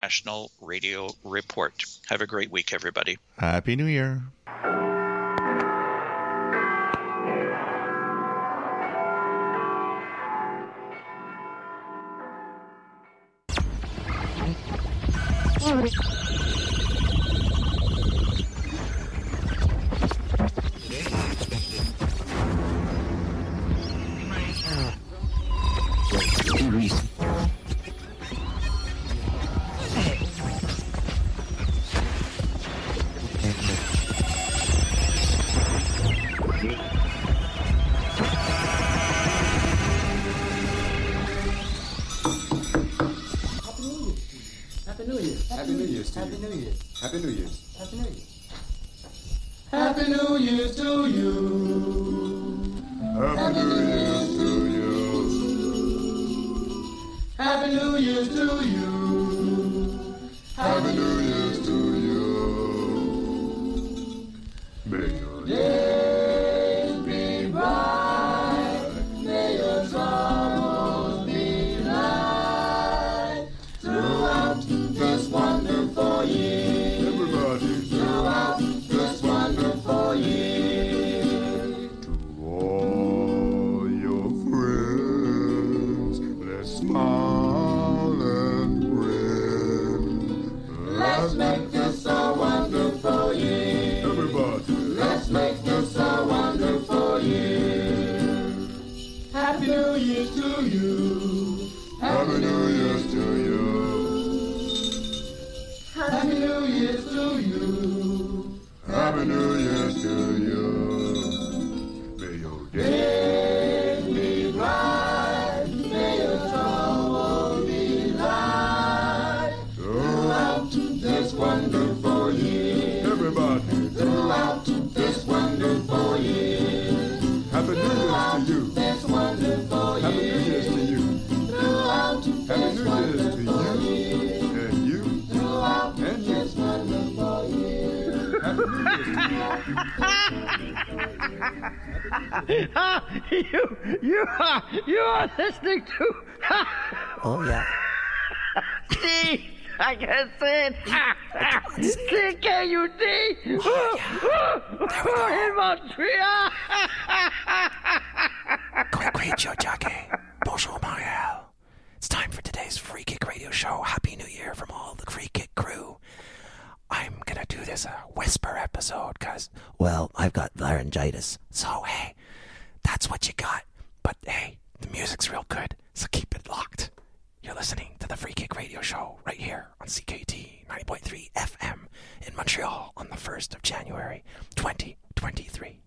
National Radio Report. Have a great week, everybody. Happy New Year. You are listening to. Oh yeah. Steve, I can see it. CKUT. Oh, yeah. In Montreal. Great show, Jackie. Bonjour, Marielle. It's time for today's Free Kick Radio Show. Happy New Year from all the Free Kick crew. I'm gonna do this a whisper episode because, well, I've got laryngitis. So, hey, that's what you got. But, hey, the music's real good, so keep it locked. You're listening to the Free Kick Radio Show right here on CKUT 90.3 FM in Montreal on the 1st of January, 2023.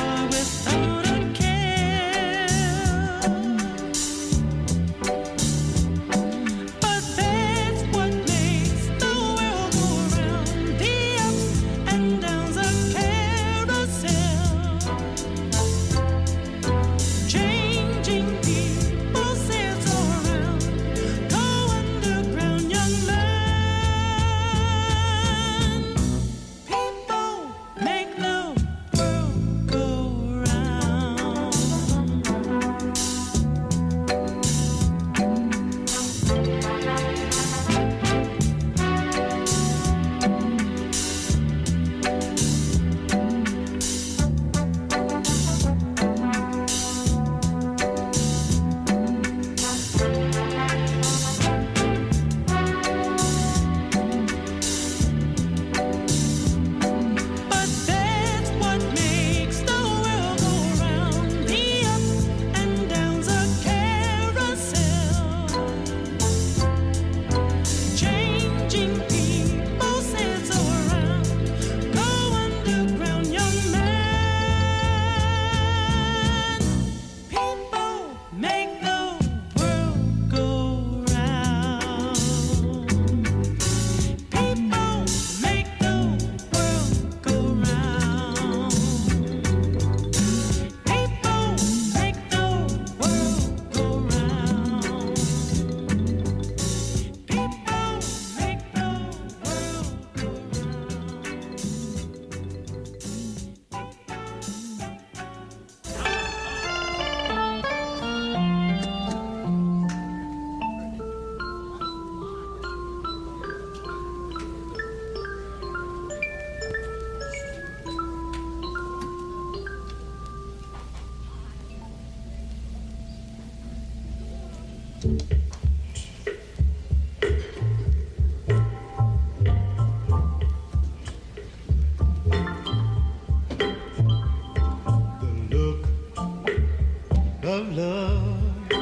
of love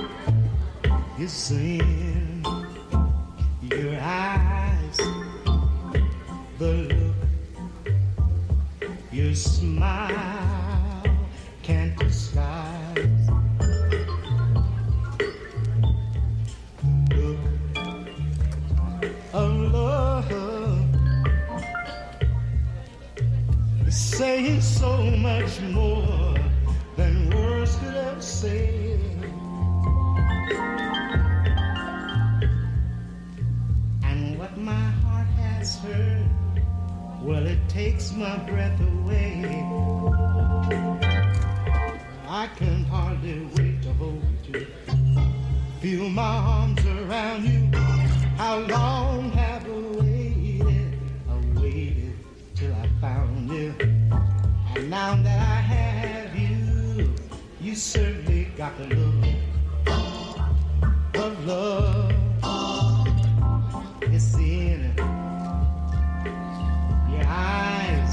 is in your eyes. The look your smile can't disguise. Look of love is saying so much more than words could ever say. And what my heart has heard, well, it takes my breath away. I can hardly wait to hold you, feel my arms around you. How long have I waited till I found you. And now that I have you, you certainly got the look of love. It's in your eyes.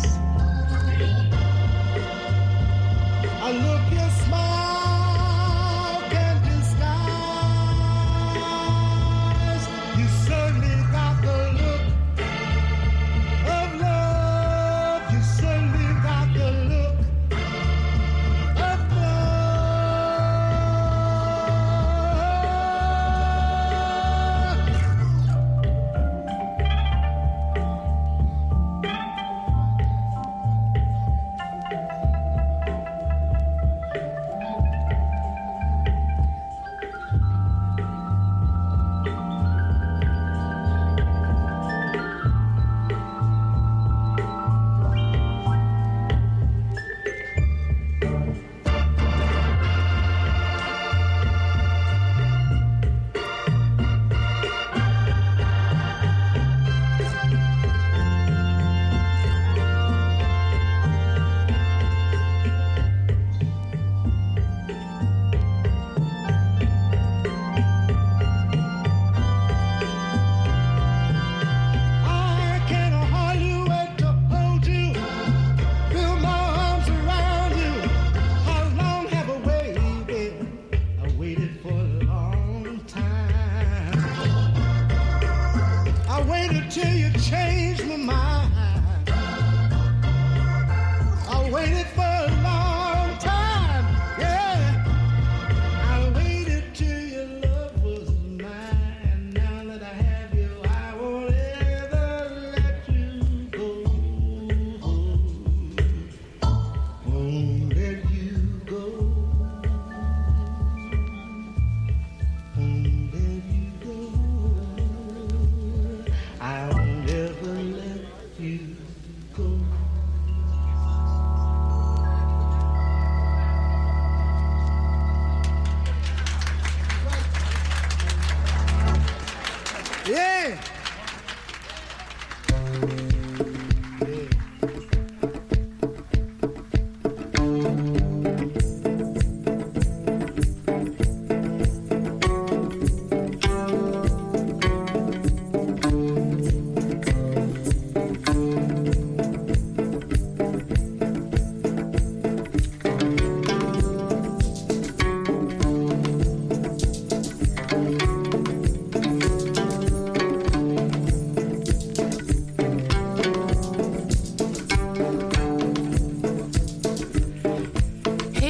I look your smile can't disguise. You certainly got the look of love. You certainly got the look of love.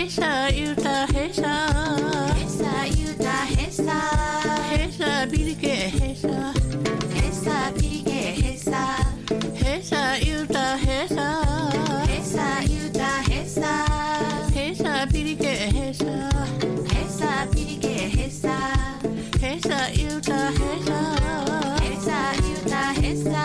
Hesa yuta hesa Hesa yuta hesa Hesa pirike hesa Hesa pirike hesa Hesa yuta hesa Hesa yuta hesa Hesa pirike hesa Hesa pirike hesa Hesa yuta hesa Hesa yuta hesa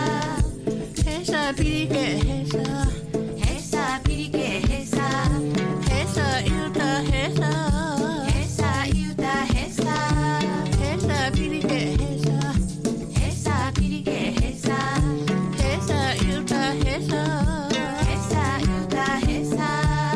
Hesa pirike hesa Hesa pirike hesa Hesa yuta hesa Hesa yuta hesa Hesa pirike hesa Hesa pirike hesa Hesa yuta hesa Hesa yuta hesa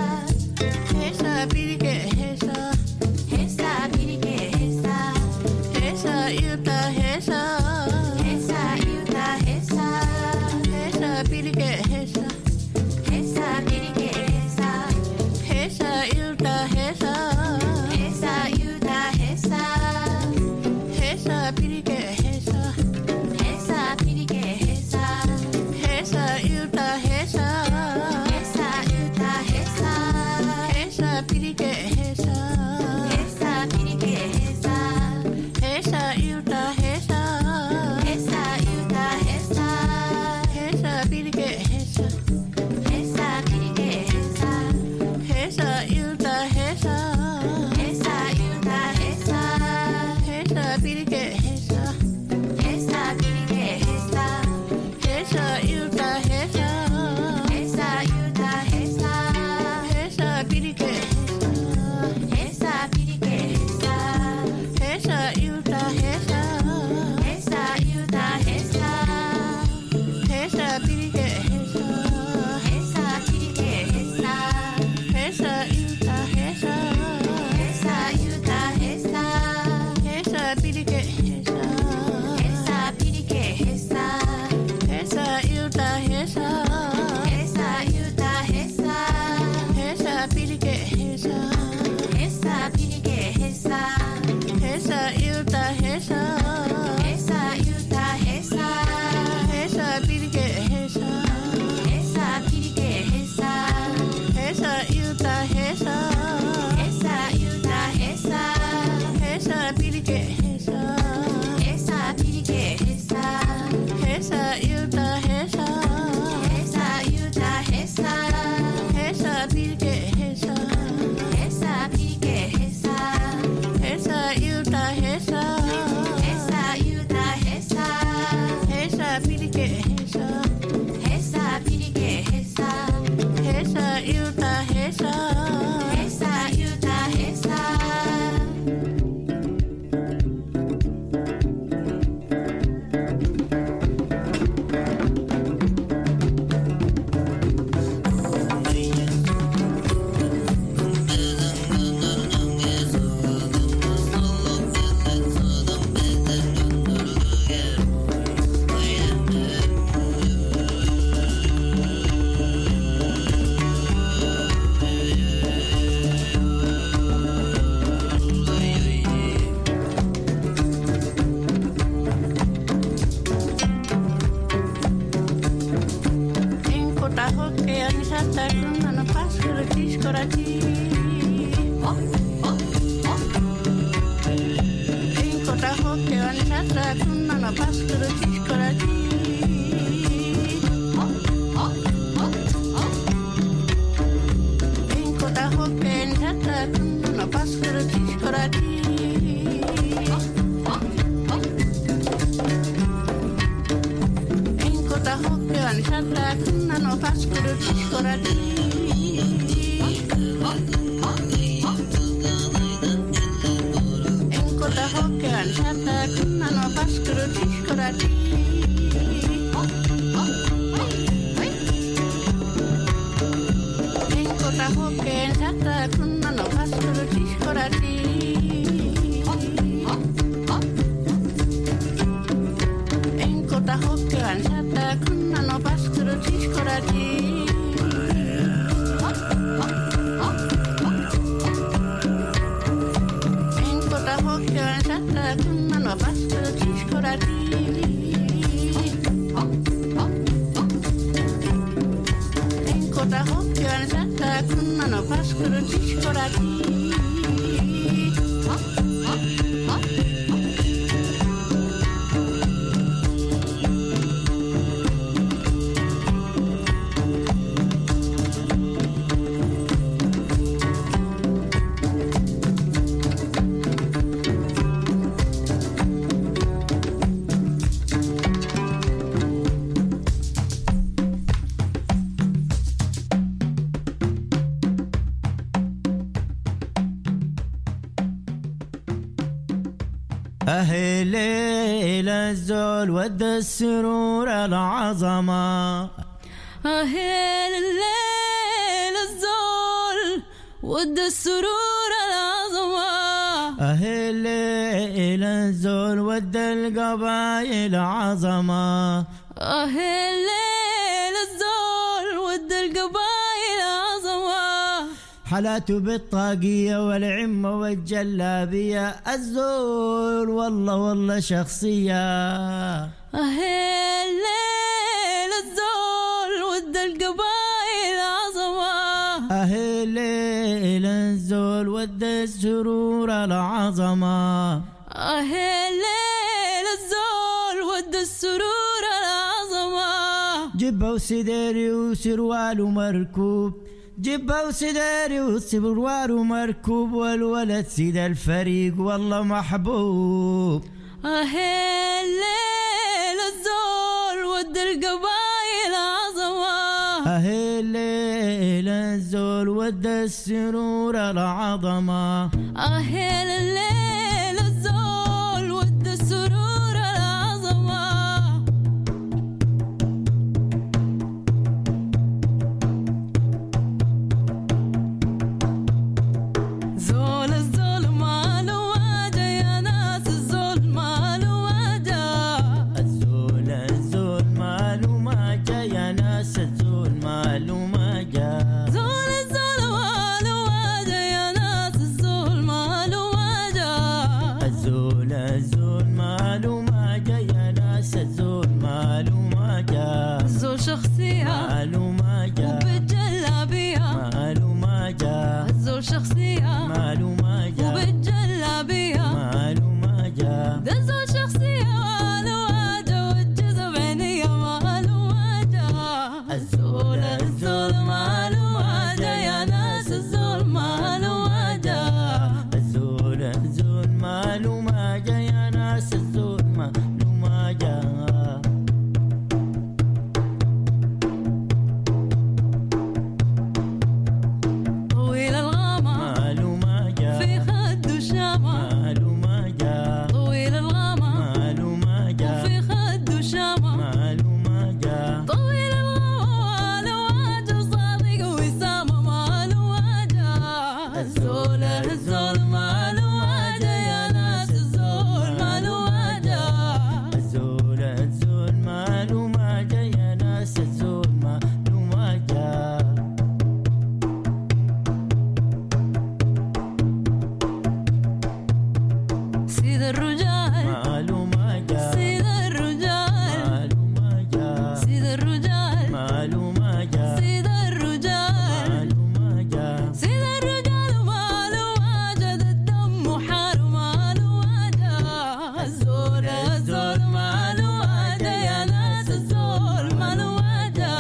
Hesa pirike hesa Hesa pirike hesa Hesa yuta hesa Hesa yuta hesa Hesa pirike hesa Hesa pirike hesa Hesa yuta hesa Hesa yuta hesa Hesa pirike hesa Hesa pirike hesa Hesa yuta hesa Hesa yuta hesa Hesa pirike hesa Hesa pirike hesa Hesa yuta hesa Hesa yuta hesa Hesa pirike hesa Hesa pirike hesa Hesa yuta hesa Hesa yuta hesa Hesa pirike hesa Hesa pirike hesa Hesa yuta hesa Hesa yuta hesa Hesa pirike hesa Hesa pirike hesa Hesa yuta hesa Hesa yuta hesa Hesa pirike hesa Hesa pirike hesa Hesa yuta hesa Hesa yuta hesa Hesa pirike hesa Hesa pirike hesa Hesa yuta hesa Hesa yuta hesa Hesa pirike hesa Hesa pirike hesa Hesa yuta hesa Hesa yuta hesa Hesa pirike hesa Hesa pirike hesa Hesa yuta hesa Hesa yuta hesa Hesa pirike hesa Hesa pirike hesa Hesa yuta hesa Hesa yuta hesa Hesa pirike hesa Hesa pirike hesa Hesa yuta hesa Hesa yuta hesa Hesa pirike hesa Hesa pirike hesa Hesa yuta hesa Hesa yuta hesa Enkota hokkeen sättää kunnan paskuru أهل الزول ود السرور العظمة أهل الليل الزول ود السرور العظمة أهل الزول ود القبائل عظمة أهل الليل الزول ود القبائل عظمة حلاته بالطاقية والعمة والجلابية الزول والله شخصية أهل الليل الزول ود القبائل عظمة أهل الزول ود السرور العظمة أهل الليل الزول ود السرور العظمة جبة وسداري وسروال ومركوب جبة وسداري وسروال ومركوب والولد سيد الفريق والله محبوب أهل الليل الزول ود القبائل عظمة أهل الزول ود السرور العظمة أهل الليل الزول ود السرور العظمة زول الزول ماله واجه يا ناس الزول ماله واجه الزول ماله ما جا يا ناس الزول ماله ما جا زول الزول ماله واجه يا ناس الزول ماله واجه الزول ماله ما جا يا ناس الزول ماله ما جا الزول شخصية ماله ما جا وبالجلابية ماله ما جا الزول شخصية ماله ما جا وبالجلابية ماله ما جا ده الزول شخصية ماله واجه والجذب عينية ماله واجه الزول ماله واجه يا ناس الزول ماله واجه الزول ماله ما جا يا ناس الزول ماله ما جا طويل الغامة ماله ما جا في خده شامة ماله ما جا طويل الغامة ماله ما جا في خده شامة ماله ما جا طويل الغامة ماله واجه صادق وسامة ماله واجه الزول ماله واجه يا ناس الزول ماله واجه الزول ماله ما جا يا ناس الزول ماله ما جا سيد الرجال ماله ما جا سيد الرجال ماله ما جا سيد الرجال ماله ما جا سيد الرجال ماله ما جا سيد الرجال ماله واجه الدم حار ماله واجه الزول ماله واجه يا ناس الزول ماله واجه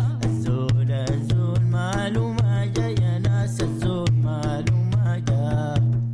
الزول ماله ما جا يا ناس الزول ماله ما جا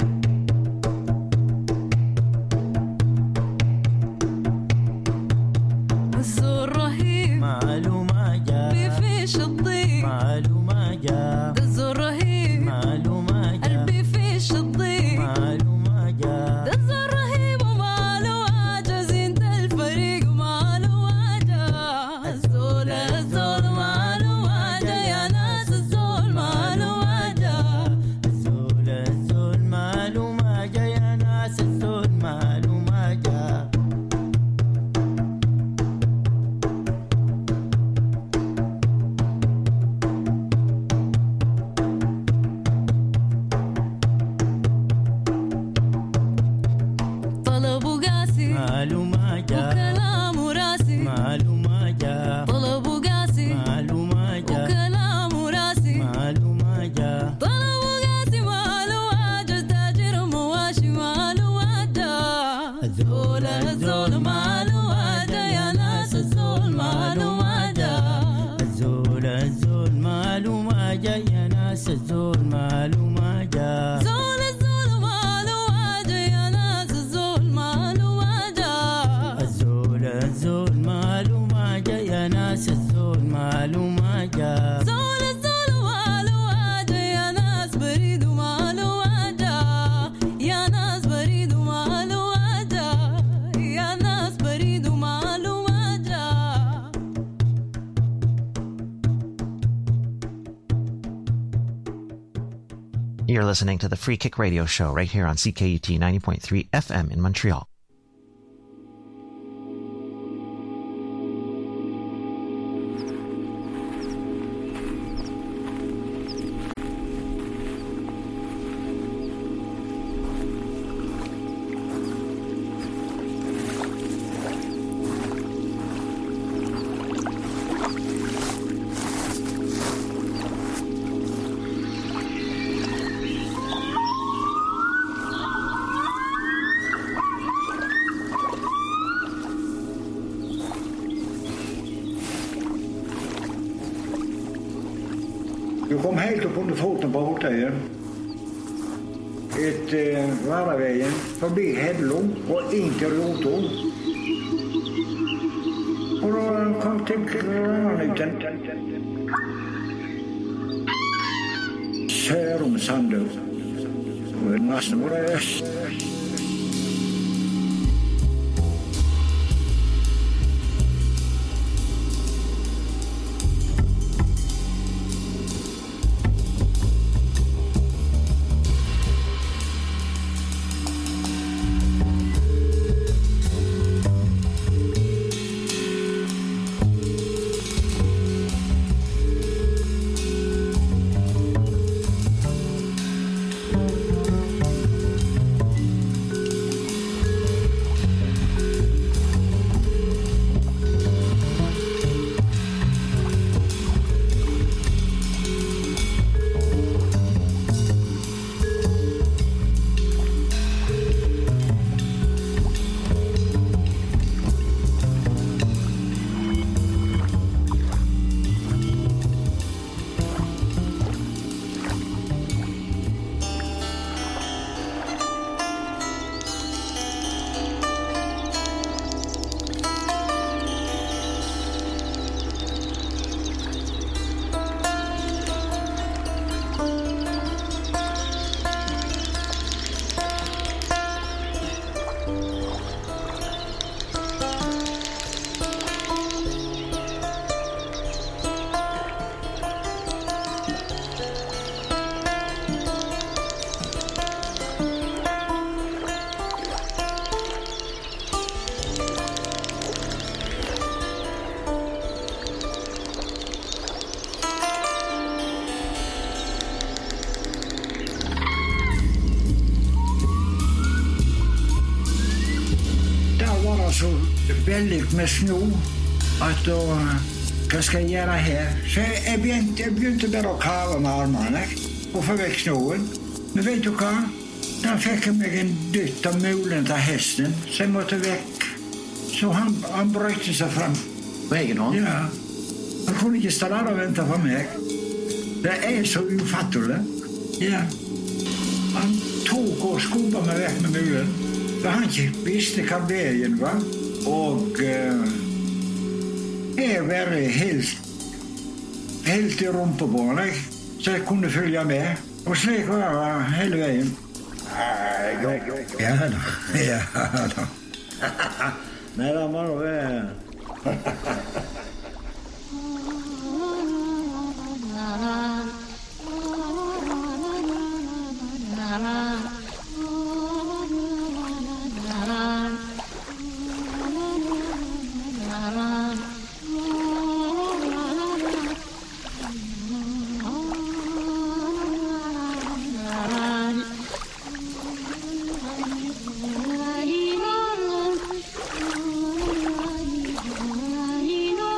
الزول رهيب ماله ما جا بيفيش الضيق ماله ما جا ده الزول رهيب ماله ما جا قلبي فيش الضيق ماله ما جا ده الزول رهيب وماله واجه زينة الفريق وماله واجه الزول ماله واجه يا ناس الزول ماله واجه الزول ماله ما جا يا ناس الزول ماله ما جا طلبه قاسي ماله ما جا وكلامه راسي ماله ما جا طلبه قاسي ماله ما جا وكلامه راسي ماله ما جا طلبه You're listening to the Free Kick Radio Show right here on CKUT 90.3 FM in Montreal. Du kom helt upp under foten på Hortöjen. Varavägen förbi Hedlund och in till Rotorn. Och då kom till Kranuten. Sörum Sandu. Och nästan var det öst. Så väldigt med snö att då vad ska jag göra här? Så jag begynte bara att kava med armarna och få väck snön. Men vet du vad? Då fick jag mig en dytt av mulen till hästen. Sen måtte väck. Så han bröjte sig fram. På egen hand? Ja. Han kunde inte stanna och vänta på mig. Det är så ofattligt. Ja. Han tog och skubbade mig väck med mulen. För han visste vad vägen var. Och jag var helt i rumpebanan. Så jag kunde följa med. Och slik var jag hela vägen. Ja då. Nej, det var nog You know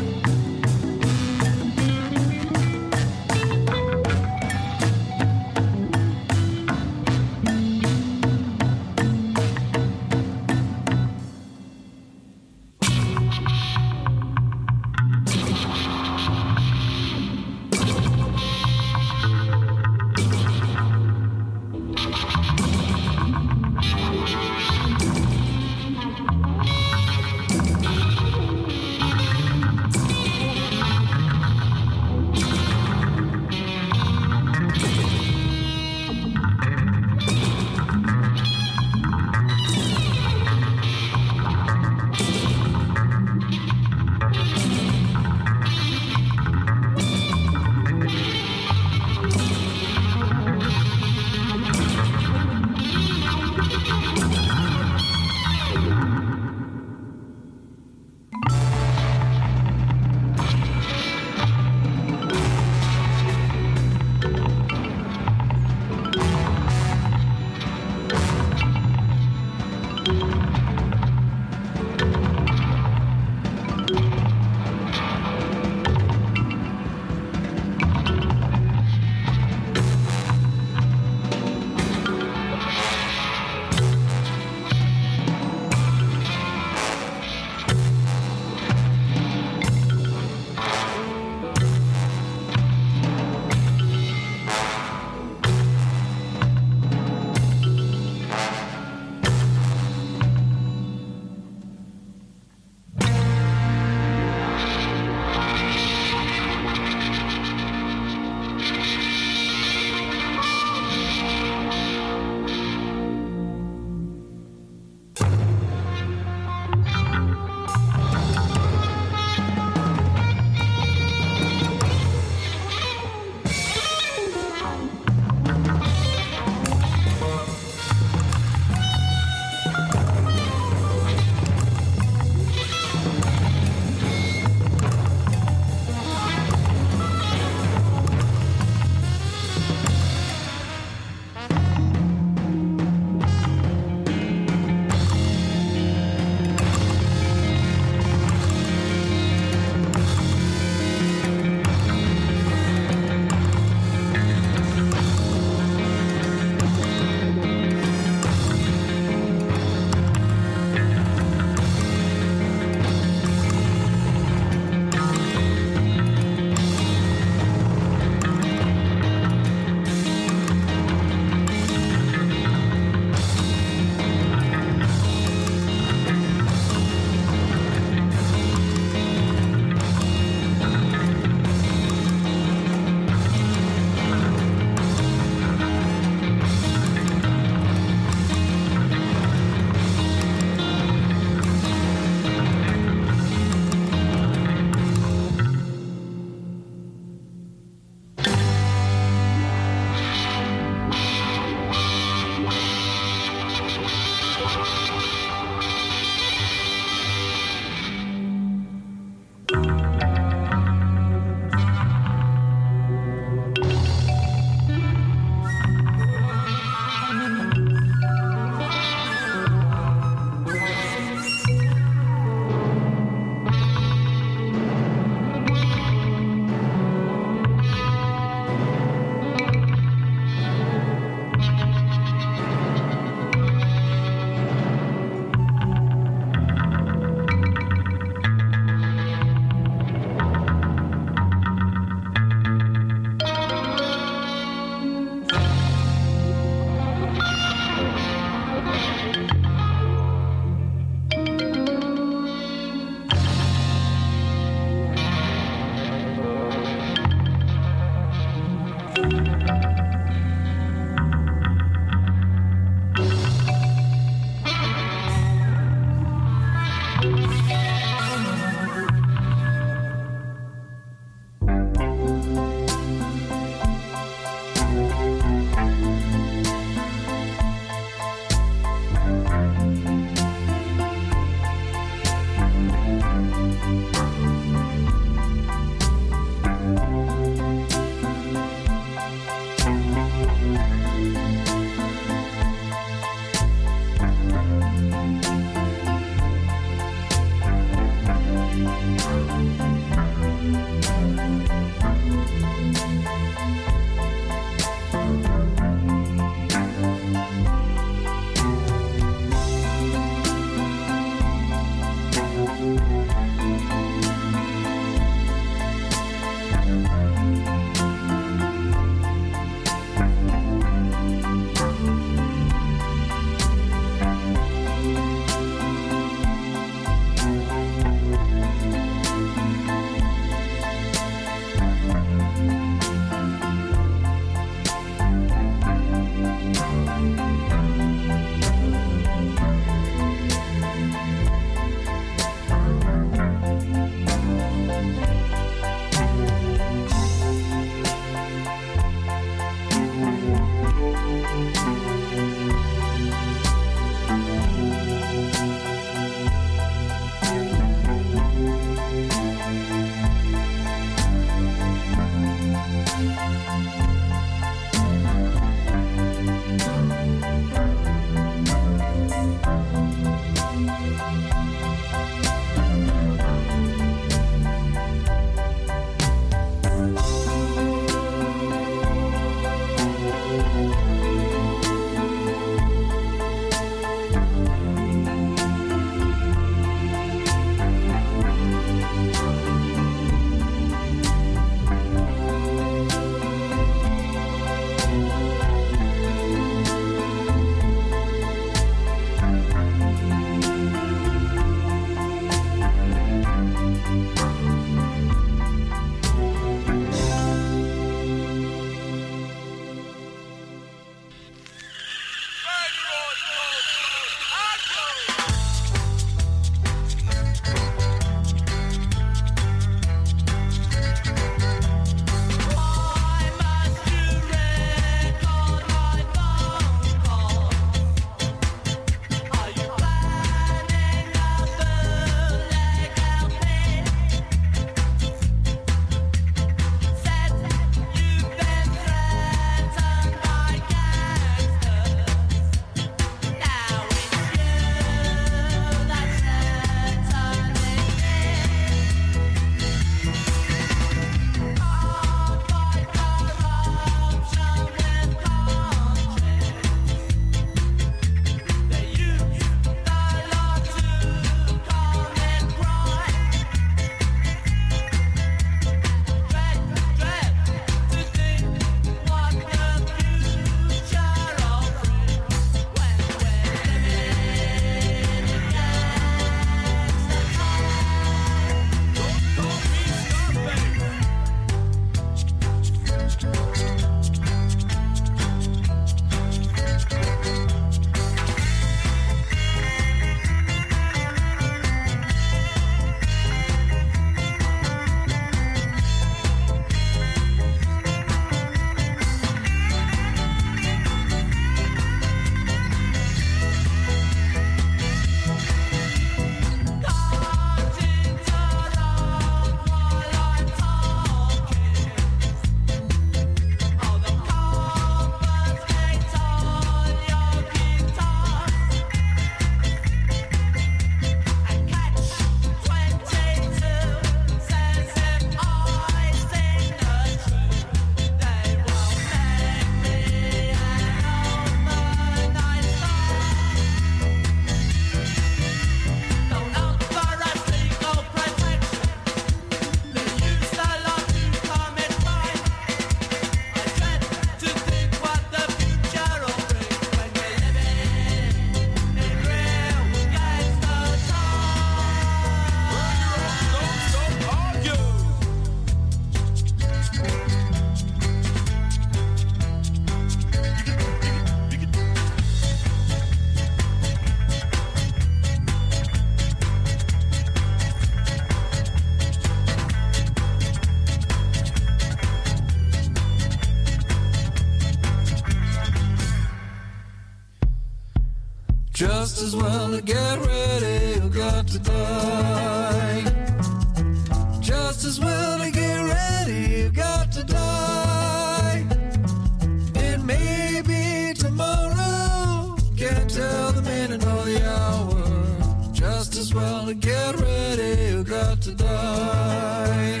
well to get ready, you got to die. Just as well to get ready, you got to die. It may be tomorrow, can't tell the minute or the hour. Just as well to get ready, you got to die.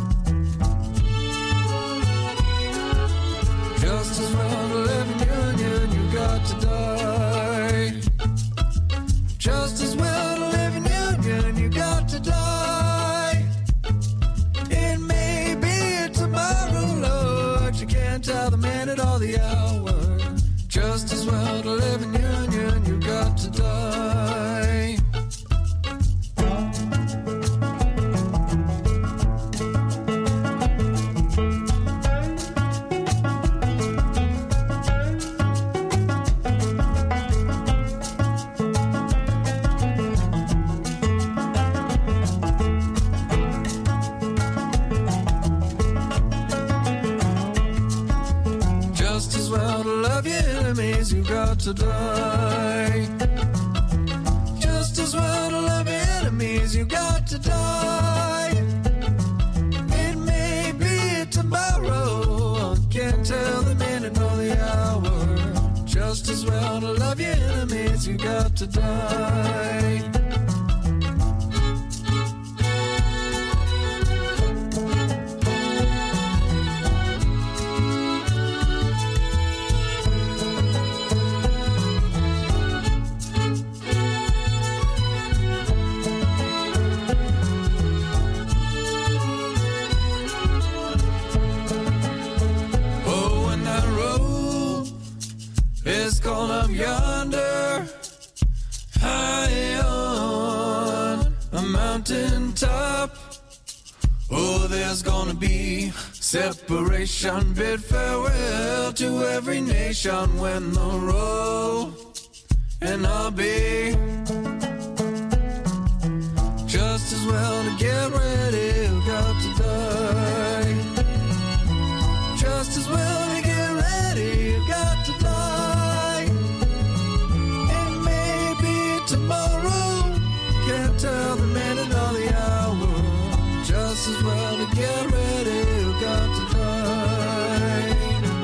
Just as well to live in union, you got to die. Just as well to live in union, you got to die. It may be tomorrow, Lord, you can't tell the minute or the hour. Just as well to live in union, you got to die. Just as well to love your enemies, you got to die. Just as well to love your enemies, you got to die. It may be tomorrow, can't tell the minute nor the hour. Just as well to love your enemies, you got to die. Oh, when that road is gone up yonder, high on a mountain top. Oh, there's gonna be separation, bid farewell to every nation when the road and I'll be just as well to get ready, you got to die. Just as well to get ready, you got to die. It may be tomorrow, can't tell the minute or the hour. Just as well to get ready, you got to die.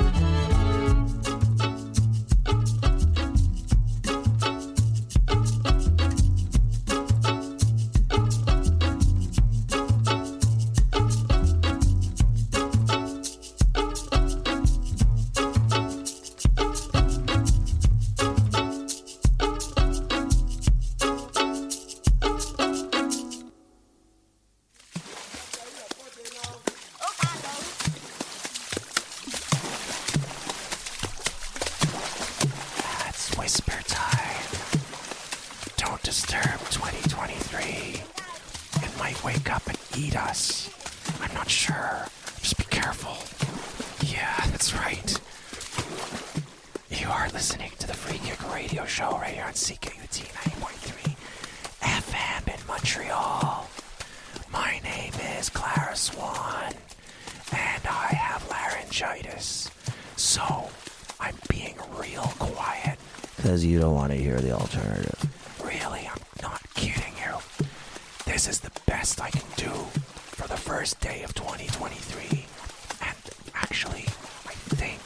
It's whisper time. Don't disturb 2023. It might wake up and eat us. I'm not sure. Just be careful. Yeah, that's right. You are listening to the Free Kick Radio Show right here on CKUT 90.3 FM in Montreal. My name is Clara Swan, and I have laryngitis. So, I'm being real quiet. Because you don't want to hear the alternative. Really, I'm not kidding you. This is the best I can do for the first day of 2023. And actually, I think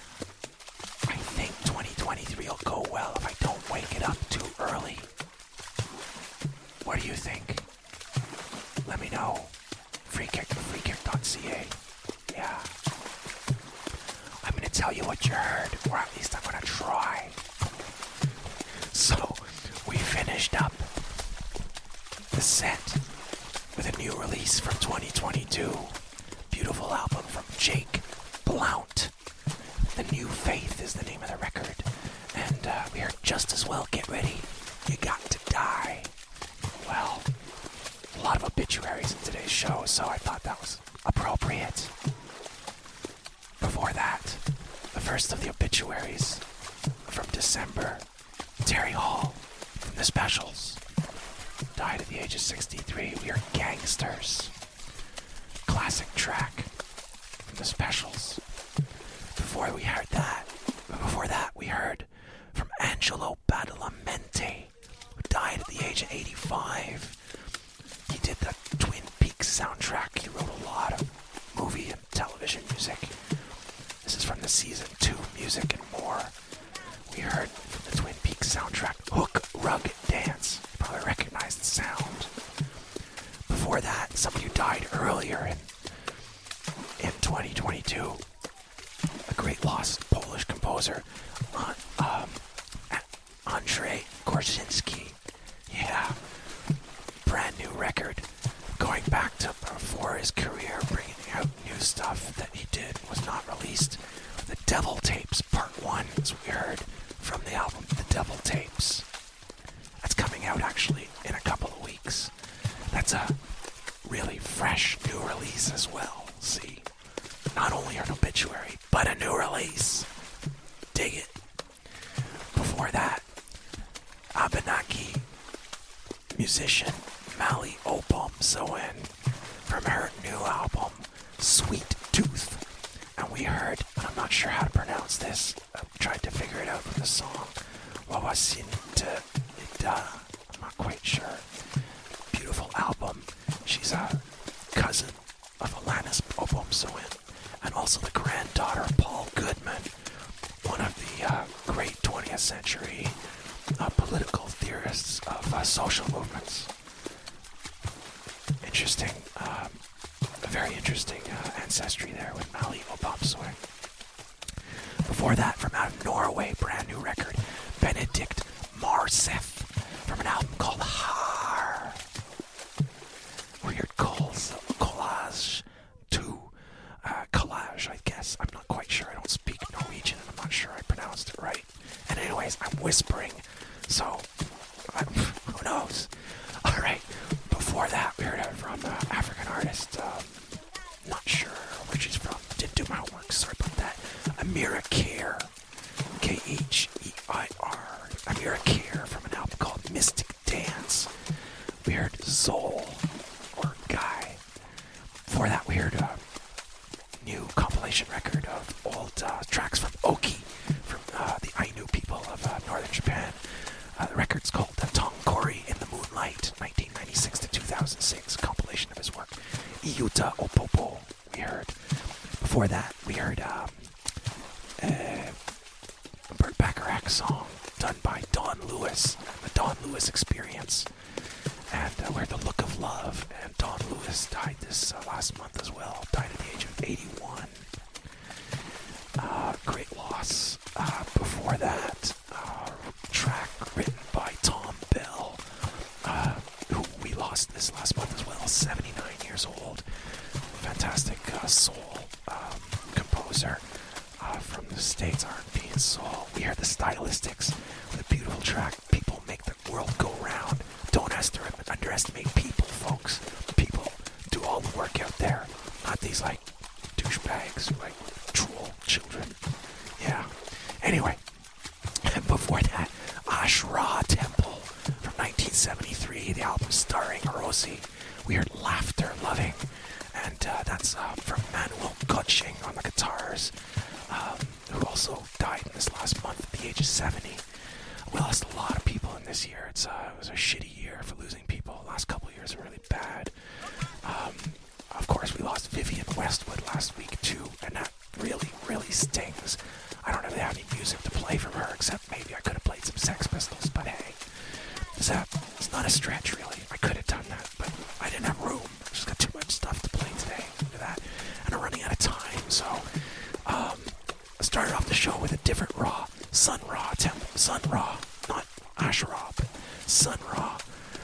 2023 will go well if I don't wake it up too early. What do you think? Let me know. freekick.ca. Yeah. I'm gonna tell you what you heard, or at least I'm gonna try. So, we finished up the set with a new release from 2022. Beautiful album from Jake Blount. The New Faith is the name of the record. And we heard Just As Well Get Ready, You Got to Die. Well, a lot of obituaries in today's show, so I thought that was appropriate. Before that, the first of the obituaries from December, Terry Hall from The Specials. Died at the age of 63. We are Gangsters. Classic track from The Specials. Before that, we heard from Angelo Badalamenti, who 1995. He did the Twin Peaks soundtrack. He wrote a lot of movie and television music. This is from the season 2 music and more. We heard from the Twin Peaks soundtrack, Hook, Rug, Dance. You probably recognize the sound. Before that, somebody who died earlier in 2022, a great lost Polish composer, Andrzej Korzynski. Yeah, brand new record. Going back to before his career, bringing out new stuff that he did was not released. The Devil Tapes, Part 1, as we heard from the album The Devil Tapes. That's coming out actually in a couple of weeks. That's a really fresh new release as well. See, not only an obituary, but a new release. Dig it. Before that, Abenaki musician Mali Opomsoen from her new album Sweet Tooth. And we heard, and I'm not sure how to pronounce this, I tried to figure it out from the song, Wawasinta Ida. I'm not quite sure. Beautiful album. She's a cousin of Alanis Opomsoen, and also the granddaughter of Paul Goodman, one of the great 20th century political theorists of social movements. Interesting, a very interesting ancestry there with Mali Opomsoen. Before that, from out of Norway, brand new record, Benedict Marseth, from an album called Har. Weird collage to collage, I guess. I'm not quite sure. I don't speak Norwegian, and I'm not sure I pronounced it right. And anyways, I'm whispering, so who knows? All right. Before that, we heard from African artist. Not sure where she's from. Didn't do my homework. Sorry about that. Amira Care, Kheir. Amira Care from an album called Mystic Dance. We heard Zol, or Guy. Before that, we heard a new compilation record of old tracks from Oki, from the Ainu people of northern Japan. The record's called Tongkori in the Moonlight, 1996 to 2006, compilation of his work. Iuta Opopo, we heard. Before that, we heard a Burt Bacharach song done by Don Lewis, the Don Lewis Experience. And we heard The Look of Love, and Don Lewis died this last month as well, died at the age of 81. Great loss. Before that, track written by Tom Bell, who we lost this last month as well, 79 years old. Fantastic soul composer from the States, R&B and soul. We heard The Stylistics with a beautiful track, People Make the World Go Round. Don't underestimate people, folks. People do all the work out there, not these like douchebags who like troll children. Yeah. Anyway, before that, Ashra Temple from 1973, the album starring Rosie. We heard Laughter Loving, and that's from Manuel Gutsching on the guitars, who also died in this last month at the age of 70. We lost a lot of people in this year. It was a shitty year for losing people. The last couple of years were really bad. Of course, we lost Vivienne Westwood last week too, and that really, really stings. I don't really have any music to play from her, except maybe I could have played some Sex Pistols, but hey, it's not a stretch really. I could have done that, but I didn't have room. I just got too much stuff to play today. Look at that. And I'm running out of time, so I started off the show with a different Ra, Sun Ra Temple. Sun Ra, not Asherah, but Sun Ra.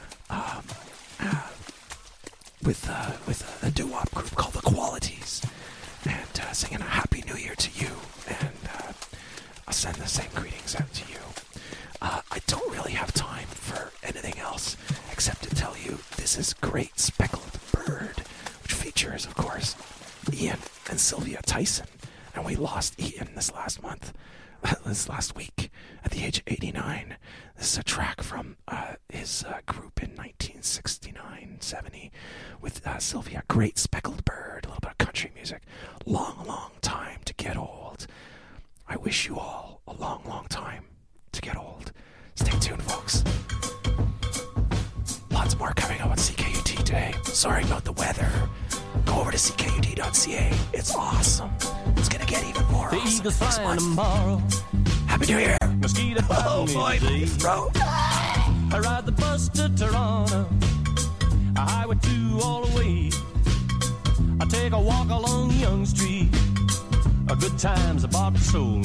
With a doo-wop group called The Qualities, and singing a Happy New Year to you, and I'll send the same greetings out to you. I don't really have time for anything else except to tell you this is Great Speckled Bird, which features, of course, Ian and Sylvia Tyson, and we lost Ian this last week, at the age of 89. This is a track from his group in 1969-70 with Sylvia. Great Speckled Bird, a little bit of country music. Long, long time to get old. I wish you all a long, long time to get old. Stay tuned, folks. Lots more coming up on CKUT today. Sorry about the weather. Go over to CKUT.ca. It's awesome. It's gonna get even more the awesome eagle's next flying month. tomorrow. Happy New Year! Mosquito Oh boy, bro. I ride the bus to Toronto. A highway 2 all the way. I take a walk along Yonge Street. A good time's about the soul.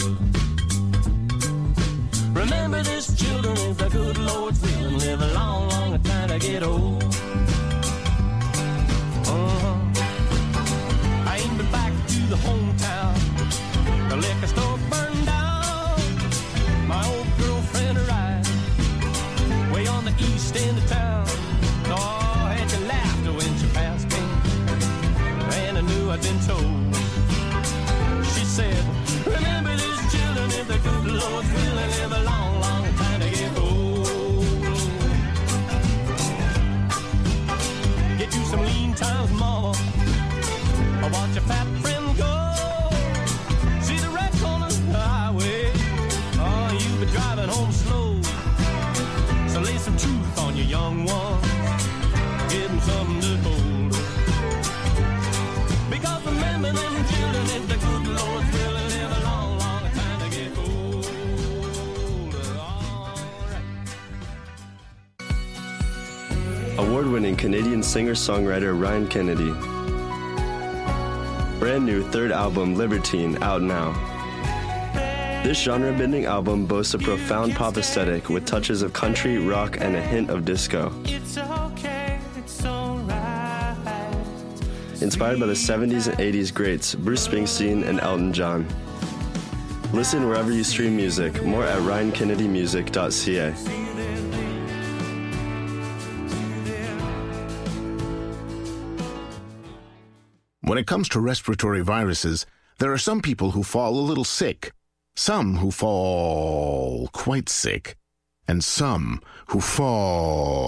Remember this, children, if the good Lord's will, and live a long, long time to get old. I ain't been back to the hometown. The liquor store burned down. My old girlfriend arrived way on the east end of town. Oh, had you laughed when she passed me, and I knew I'd been told. She said, remember this, children, if the good Lord's will, and live a long, long time to get old. Get you some lean times, mama. I'll watch your fat friend go. See the wreck on the highway. Oh, you've been driving home slow. So lay some truth on your young one. Give them something to hold. Because remember them children, if the good Lord's will, and live a long, long time to get old. All right. Award-winning Canadian singer-songwriter Ryan Kennedy. Brand new third album, Libertine, out now. This genre-bending album boasts a profound pop aesthetic with touches of country, rock, and a hint of disco. Inspired by the 70s and 80s greats Bruce Springsteen and Elton John. Listen wherever you stream music. More at ryankennedymusic.ca. When it comes to respiratory viruses, there are some people who fall a little sick, some who fall quite sick, and some who fall